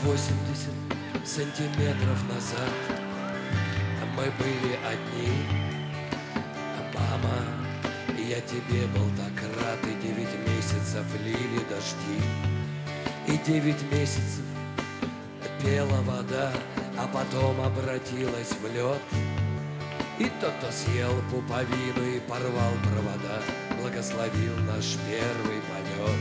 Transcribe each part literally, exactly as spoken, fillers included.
восемьдесят сантиметров назад мы были одни. Мама, я тебе был так рад, и девять месяцев лили дожди, и девять месяцев пела вода, а потом обратилась в лед. И тот, кто съел пуповину и порвал провода, благословил наш первый полет.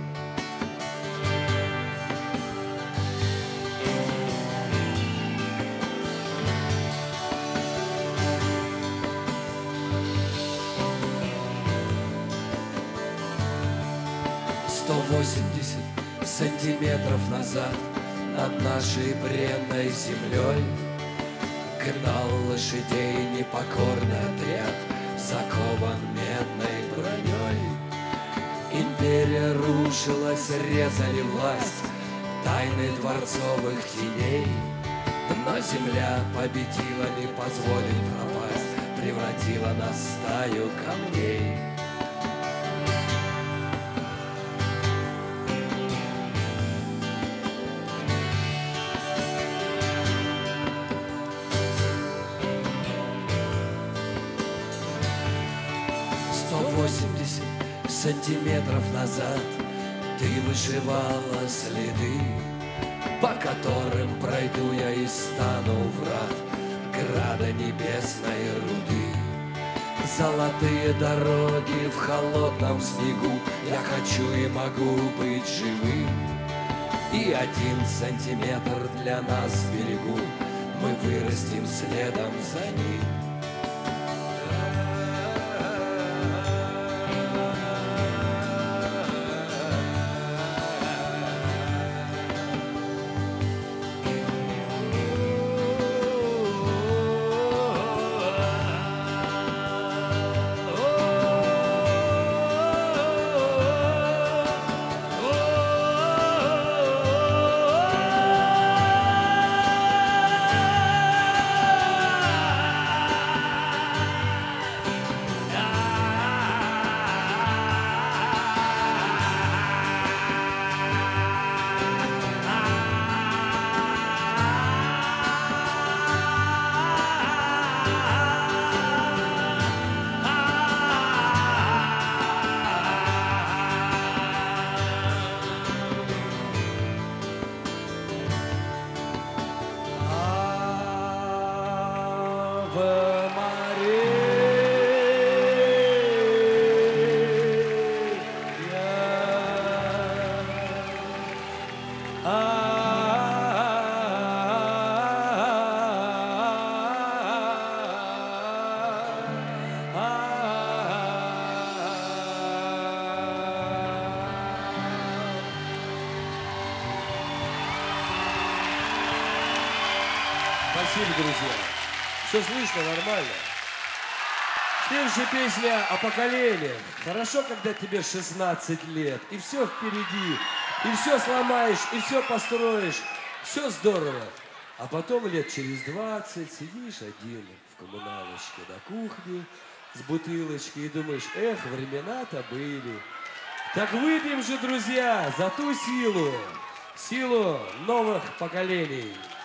Сто восемьдесят сантиметров назад над нашей бренной землей гнал лошадей непокорный отряд, закован медной броней. Империя рушилась, резали власть тайны дворцовых теней. Но земля победила, не позволив пропасть, превратила нас в стаю камней. сто восемьдесят сантиметров назад ты вышивала следы, по которым пройду я и стану врат града небесной руды. Золотые дороги в холодном снегу, я хочу и могу быть живым. И один сантиметр для нас в берегу, мы вырастем следом за ним. Ave Спасибо, друзья. Все слышно, нормально. Следующая песня о поколениях. Хорошо, когда тебе шестнадцать лет, и все впереди, и все сломаешь, и все построишь, все здорово. А потом лет через двадцать сидишь один в коммуналочке на кухне с бутылочкой и думаешь, эх, времена-то были. Так выпьем же, друзья, за ту силу, силу новых поколений.